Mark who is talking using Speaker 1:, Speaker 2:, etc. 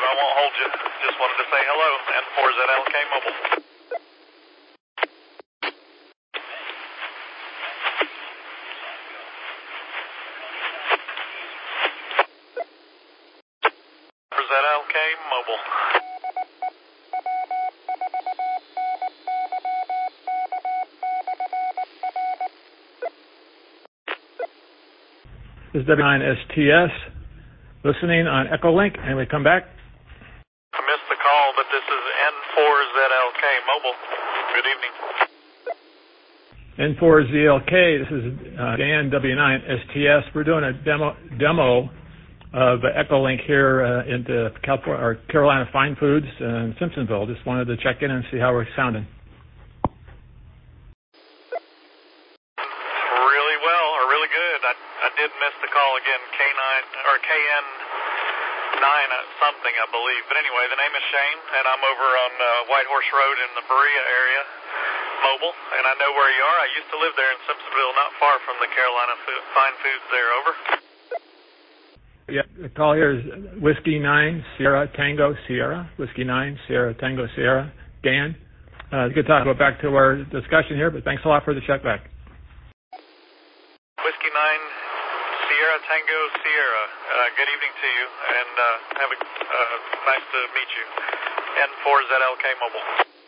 Speaker 1: I won't hold you. Just wanted to say hello. N4ZLK Mobile. ZLK Mobile.
Speaker 2: This is W9STS, listening on Echolink, and we come back.
Speaker 1: I missed the call, but this is N4ZLK Mobile. Good evening.
Speaker 2: N4ZLK, this is Dan, W9STS. We're doing a demo of Echolink here into Carolina Fine Foods in Simpsonville. Just wanted to check in and see how we're sounding.
Speaker 1: Really well, or really good. I did miss the call again, K9 or KN9 something, I believe. But anyway, the name is Shane, and I'm over on White Horse Road in the Berea area, mobile, and I know where you are. I used to live there in Simpsonville, not far from the Carolina Fine Foods there. Over.
Speaker 2: Yeah, the call here is Whiskey 9 Sierra Tango Sierra. Whiskey 9 Sierra Tango Sierra. Dan, good talk. Go back to our discussion here, but thanks a lot for the check back.
Speaker 1: Whiskey 9 Sierra Tango Sierra. Good evening to you, and have a nice to meet you. N4ZLK Mobile.